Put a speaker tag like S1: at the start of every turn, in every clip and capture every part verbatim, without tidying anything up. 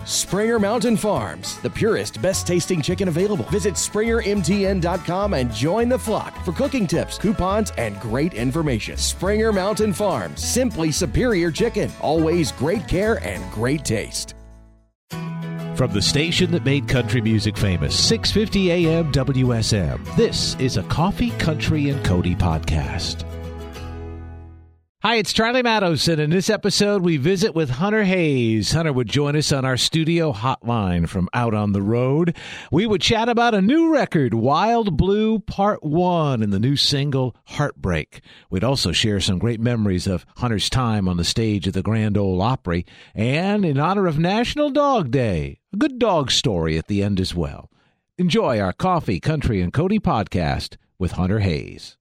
S1: Springer Mountain Farms, the purest, best-tasting chicken available. Visit springer m t n dot com and join the flock for cooking tips, coupons, and great information. Springer Mountain Farms, simply superior chicken. Always great care and great taste.
S2: From the station that made country music famous, six fifty A M W S M, this is a Coffee, Country, and Cody podcast. Hi, it's Charlie Mattos, and in this episode, we visit with Hunter Hayes. Hunter would join us on our studio hotline from out on the road. We would chat about a new record, Wild Blue Part one, and the new single, Heartbreak. We'd also share some great memories of Hunter's time on the stage of the Grand Ole Opry, and in honor of National Dog Day, a good dog story at the end as well. Enjoy our Coffee, Country, and Cody podcast with Hunter Hayes.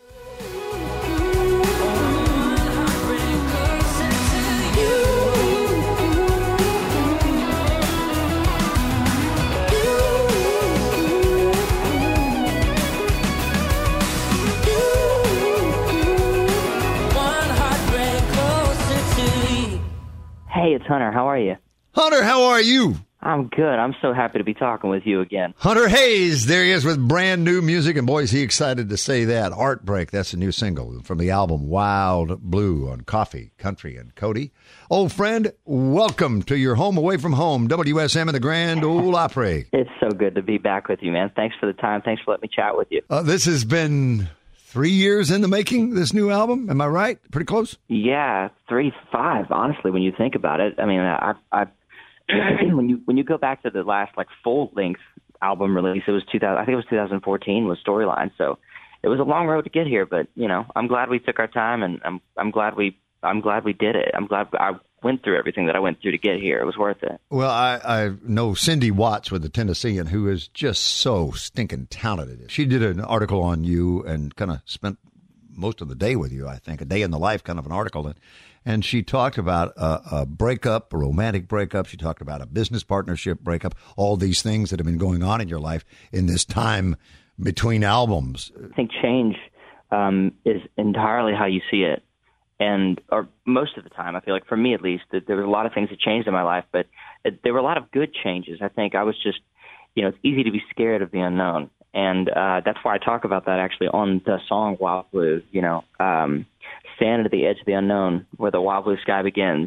S3: Hey, it's Hunter. How are you?
S4: Hunter, how are you?
S3: I'm good. I'm so happy to be talking with you again.
S4: Hunter Hayes, there he is with brand new music, and boy, is he excited to say that. Heartbreak, that's a new single from the album Wild Blue on Coffee, Country, and Cody. Old friend, welcome to your home away from home, W S M and the Grand Ole Opry.
S3: It's so good to be back with you, man. Thanks for the time. Thanks for letting me chat with you.
S4: Uh, this has been three years in the making, this new album. Am I right? Pretty close?
S3: Yeah, three, five, honestly, when you think about it. I mean, I, I, when you when you go back to the last, like, full-length album release, it was two thousand. I think it was two thousand fourteen was Storyline. So it was a long road to get here, but, you know, I'm glad we took our time, and I'm I'm glad we I'm glad we did it. I'm glad I went through everything that I went through to get here. It was worth it.
S4: Well, I, I know Cindy Watts with the Tennessean, who is just so stinking talented. She did an article on you and kind of spent most of the day with you, I think, a day in the life kind of an article. And, and she talked about a, a breakup, a romantic breakup. She talked about a business partnership breakup, all these things that have been going on in your life in this time between albums.
S3: I think change um, is entirely how you see it. And, or most of the time, I feel like for me at least, that there was a lot of things that changed in my life, but it, there were a lot of good changes. I think I was just, you know, it's easy to be scared of the unknown. And uh, that's why I talk about that actually on the song Wild Blue, you know, um, standing at the edge of the unknown where the wild blue sky begins.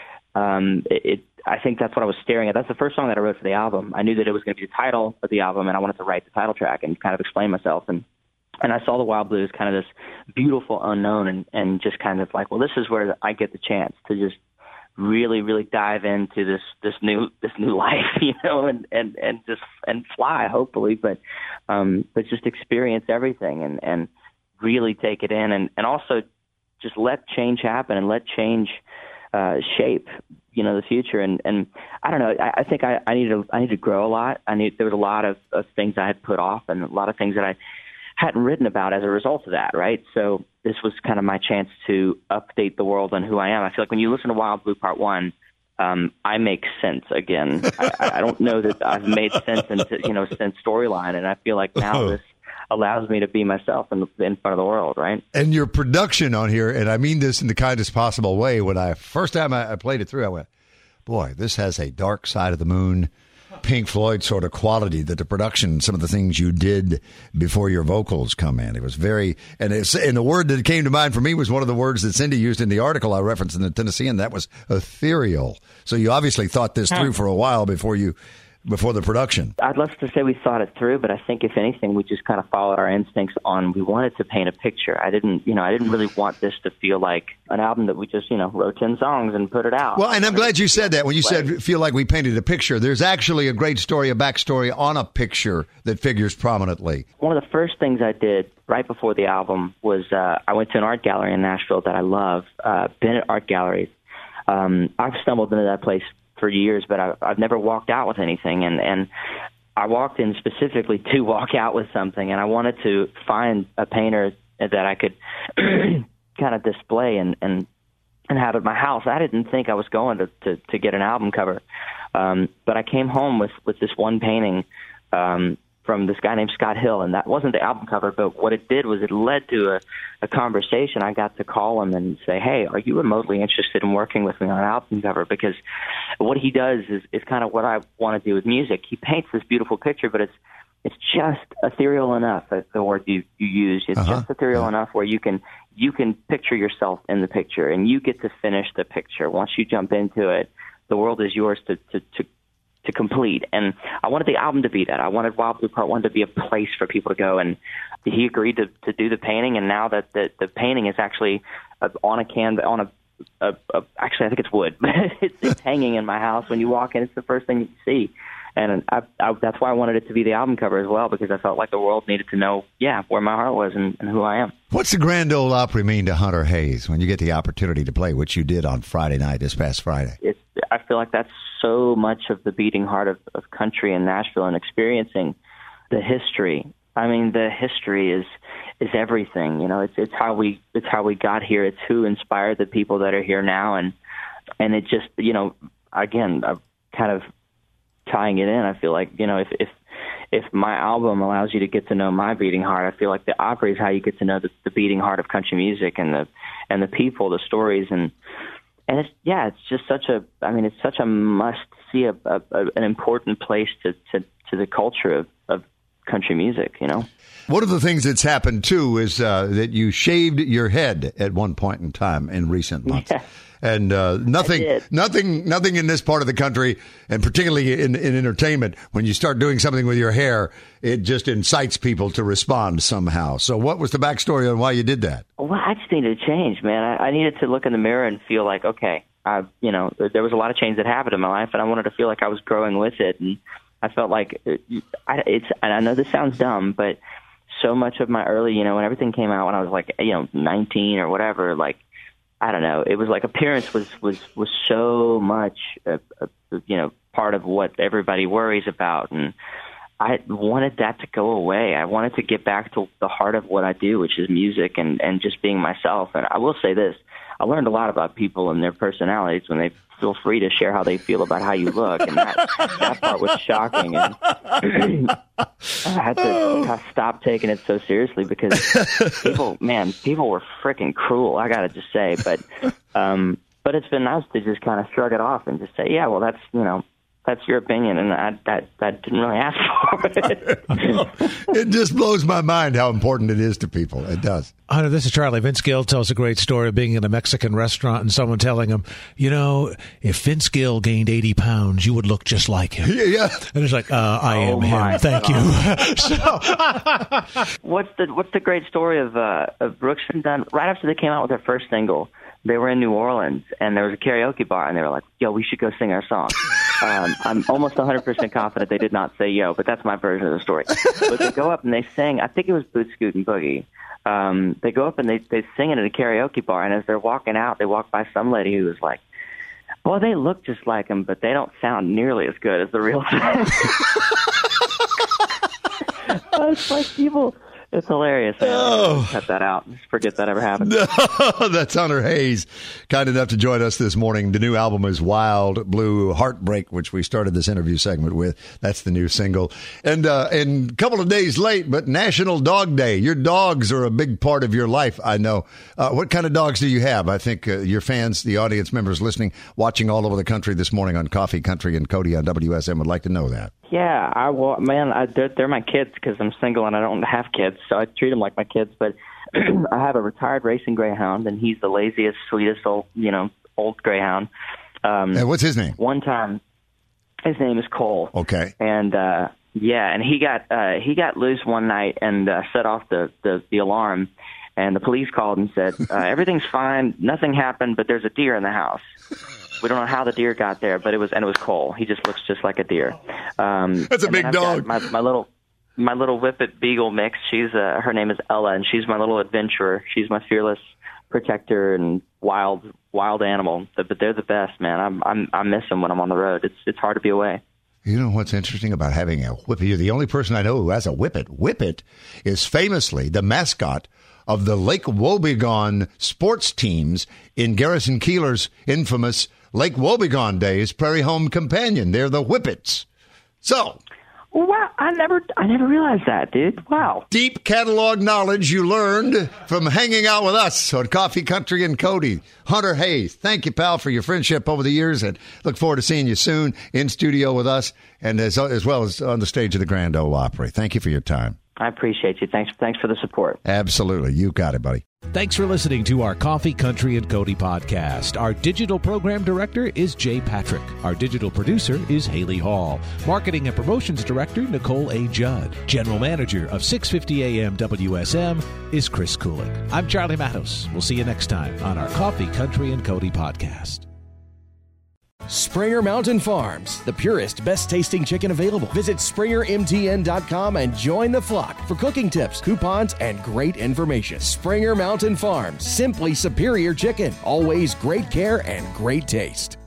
S3: Um, it, it, I think that's what I was staring at. That's the first song that I wrote for the album. I knew that it was going to be the title of the album, and I wanted to write the title track and kind of explain myself. And And I saw the Wild Blue as kind of this beautiful unknown, and, and just kind of like, well, this is where I get the chance to just really, really dive into this, this new this new life, you know, and, and, and just and fly, hopefully, but um, but just experience everything and, and really take it in, and, and also just let change happen and let change uh, shape, you know, the future. And, and I don't know, I, I think I, I need to I need to grow a lot. I need there was a lot of, of things I had put off, and a lot of things that I hadn't written about as a result of that, right? So this was kind of my chance to update the world on who I am. I feel like when you listen to Wild Blue Part One, um, I make sense again. I, I don't know that I've made sense into, you know, since Storyline, and I feel like now this allows me to be myself in, in front of the world, right?
S4: And your production on here, and I mean this in the kindest possible way, when I first time I, I played it through, I went, boy, this has a Dark Side of the Moon, Pink Floyd sort of quality, that the production, some of the things you did before your vocals come in. It was very, and, it's, and the word that came to mind for me was one of the words that Cindy used in the article I referenced in the Tennessean, that was ethereal. So you obviously thought this through for a while before you, before the production.
S3: I'd love to say we thought it through, but I think if anything, we just kind of followed our instincts on, we wanted to paint a picture. I didn't, you know, I didn't really want this to feel like an album that we just, you know, wrote ten songs and put it out.
S4: Well, and I'm glad you said that. When you said feel like we painted a picture, there's actually a great story, a backstory on a picture that figures prominently.
S3: One of the first things I did right before the album was uh, I went to an art gallery in Nashville that I love, uh, Bennett Art Gallery. Um, I've stumbled into that place for years, but I've, I've never walked out with anything. And, and I walked in specifically to walk out with something, and I wanted to find a painter that I could kind of display and, and, and have at my house. I didn't think I was going to, to, to get an album cover. Um, but I came home with, with this one painting um, from this guy named Scott Hill, and that wasn't the album cover, but what it did was it led to a, a conversation. I got to call him and say, hey, are you remotely interested in working with me on an album cover? Because what he does is, is kind of what I want to do with music. He paints this beautiful picture, but it's it's just ethereal enough, that's the word you, you use. It's uh-huh. just ethereal yeah. enough where you can you can picture yourself in the picture, and you get to finish the picture. Once you jump into it, the world is yours to, to, to to complete. And I wanted the album to be that. I wanted Wild Blue Part One to be a place for people to go. And he agreed to, to do the painting. And now that the, the painting is actually on a canvas, on a, a, a actually I think it's wood, but it's, it's hanging in my house. When you walk in, it's the first thing you see. And I, I, that's why I wanted it to be the album cover as well, because I felt like the world needed to know, yeah, where my heart was and, and who I am.
S4: What's the Grand Ole Opry mean to Hunter Hayes when you get the opportunity to play, which you did on Friday night, this past Friday?
S3: It's, I feel like that's so much of the beating heart of, of country in Nashville, and experiencing the history. I mean, the history is is everything. You know, it's it's how we it's how we got here. It's who inspired the people that are here now, and and it just, you know, again, I'm kind of tying it in. I feel like, you know, if if if my album allows you to get to know my beating heart, I feel like the Opry is how you get to know the, the beating heart of country music, and the and the people, the stories, and and it's yeah, it's just such a. I mean, it's such a must see, a, a, a an important place to, to, to the culture of, of country music. You know,
S4: one of the things that's happened too is uh, that you shaved your head at one point in time in recent months.
S3: Yeah.
S4: And uh, nothing, nothing, nothing in this part of the country, and particularly in, in entertainment, when you start doing something with your hair, it just incites people to respond somehow. So what was the backstory on why you did that?
S3: Well, I just needed to change, man. I, I needed to look in the mirror and feel like, okay, I, you know, there was a lot of change that happened in my life, and I wanted to feel like I was growing with it. And I felt like it, I, it's, and I know this sounds dumb, but so much of my early, you know, when everything came out when I was like, you know, nineteen or whatever, like, I don't know. It was like appearance was, was, was so much, uh, uh, you know, part of what everybody worries about. And I wanted that to go away. I wanted to get back to the heart of what I do, which is music and, and just being myself. And I will say this. I learned a lot about people and their personalities when they feel free to share how they feel about how you look. And that, that part was shocking. And I had to kind of stop taking it so seriously, because people, man, people were freaking cruel, I got to just say. But, um, but it's been nice to just kind of shrug it off and just say, yeah, well, that's, you know, that's your opinion, and I that, that didn't really ask for it.
S4: It just blows my mind how important it is to people. It does.
S2: Hunter, this is Charlie. Vince Gill tells a great story of being in a Mexican restaurant and someone telling him, you know, if Vince Gill gained eighty pounds, you would look just like him.
S4: Yeah. yeah.
S2: And it's like, uh, I
S3: oh
S2: am him. Thank
S3: God.
S2: you. so,
S3: what's the what's the great story of uh, of Brooks and Dunn? Right after they came out with their first single, they were in New Orleans, and there was a karaoke bar, and they were like, yo, we should go sing our song. Um, I'm almost one hundred percent confident they did not say yo, but that's my version of the story. But they go up and they sing, I think it was Boot Scoot and Boogie. Um, they go up and they, they sing it at a karaoke bar, and as they're walking out, they walk by some lady who was like, boy, they look just like him, but they don't sound nearly as good as the real thing. It's like people... It's hilarious. Oh. Cut that out. Forget that ever happened.
S4: No, that's Hunter Hayes, kind enough to join us this morning. The new album is Wild Blue Heartbreak, which we started this interview segment with. That's the new single. And uh, and a couple of days late, but National Dog Day. Your dogs are a big part of your life, I know. Uh, what kind of dogs do you have? I think uh, your fans, the audience members listening, watching all over the country this morning on Coffee, Country, and Cody on W S M would like to know that.
S3: Yeah, I well, man, I, they're, they're my kids because I'm single and I don't have kids, so I treat them like my kids. But I have a retired racing greyhound, and he's the laziest, sweetest old, you know, old greyhound. Um,
S4: and what's his name?
S3: One time, his name is Cole.
S4: Okay.
S3: And uh, yeah, and he got uh, he got loose one night and uh, set off the, the the alarm, and the police called and said uh, everything's fine, nothing happened, but there's a deer in the house. We don't know how the deer got there, but it was and it was Cole. He just looks just like a deer. Um,
S4: That's a big dog.
S3: My, my little my little Whippet Beagle mix. She's uh, her name is Ella, and she's my little adventurer. She's my fearless protector and wild wild animal. But they're the best, man. I'm I'm I miss them when I'm on the road. It's it's hard to be away.
S4: You know what's interesting about having a Whippet? You're the only person I know who has a Whippet. Whippet is famously the mascot of the Lake Wobegon sports teams in Garrison Keillor's infamous Lake Wobegon days, Prairie Home Companion. They're the Whippets. So,
S3: Wow, I never I never realized that, dude. Wow.
S4: Deep catalog knowledge you learned from hanging out with us on Coffee Country and Cody. Hunter Hayes, thank you, pal, for your friendship over the years, and look forward to seeing you soon in studio with us, and as, as well as on the stage of the Grand Ole Opry. Thank you for your time.
S3: I appreciate you. Thanks, thanks for the support.
S4: Absolutely. You got it, buddy.
S2: Thanks for listening to our Coffee, Country, and Cody podcast. Our digital program director is Jay Patrick. Our digital producer is Haley Hall. Marketing and promotions director, Nicole A. Judd. General manager of six fifty A M W S M is Chris Kulik. I'm Charlie Matos. We'll see you next time on our Coffee, Country, and Cody podcast.
S1: Springer Mountain Farms, the purest, best-tasting chicken available. Visit springer m t n dot com and join the flock for cooking tips, coupons, and great information. Springer Mountain Farms, simply superior chicken. Always great care and great taste.